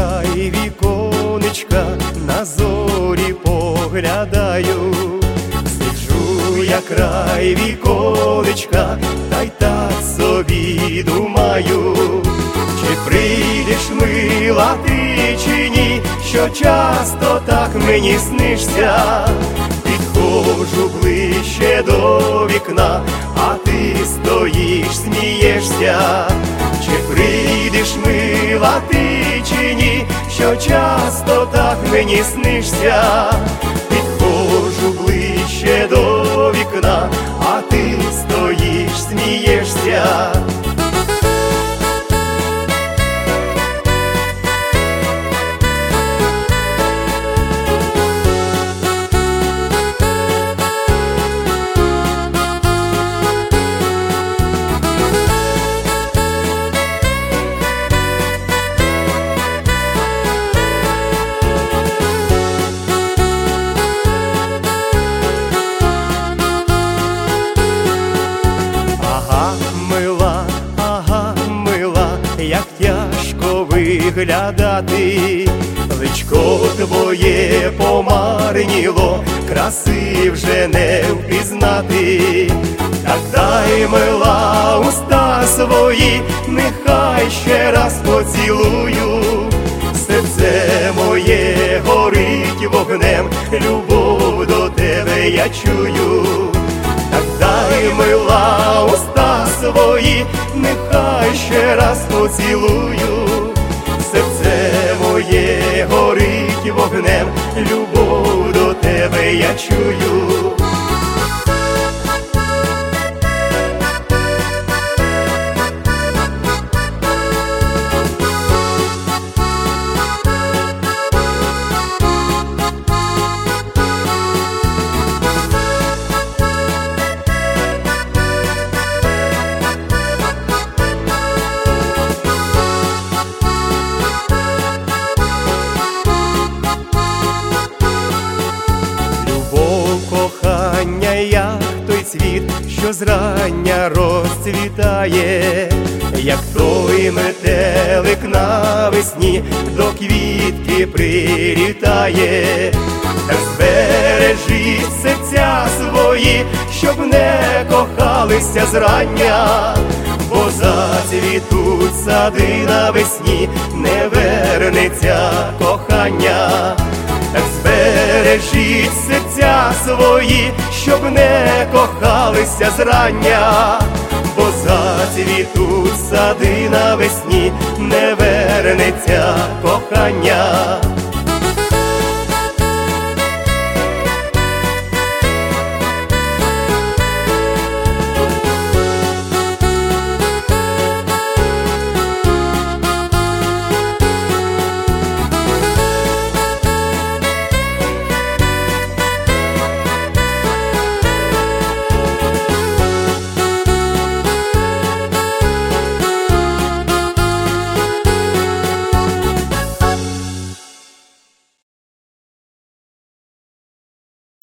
край віконечка, на зорі поглядаю. Сиджу я край віконечка, та й так собі думаю. Чи прийдеш, мила, ти чи ні, що часто так мені снишся? Підходжу ближче до вікна, а ти стоїш, смієшся. Чи прийдеш, мила, ти чи ні, що часто так мені снишся? Підходжу ближче до вікна, а ти стоїш, смієшся. Як тяжко виглядати, личко твоє помарніло, краси вже не впізнати. Так дай, мила, уста свої, нехай ще раз поцілую. Серце моє горить вогнем, любов до тебе я чую. Так дай, мила, уста свої, нехай ще раз поцілую. Серце моє горить вогнем, любов до тебе я чую. Як той цвіт, що зрання розцвітає, як той метелик навесні до квітки прилітає. Так збережіть серця свої, щоб не кохалися зрання, бо зацвітуть сади навесні, не вернеться кохання. Так збережіть серця свої, щоб не кохалися зрання, бо зацвітуть сади навесні, не вернеться кохання.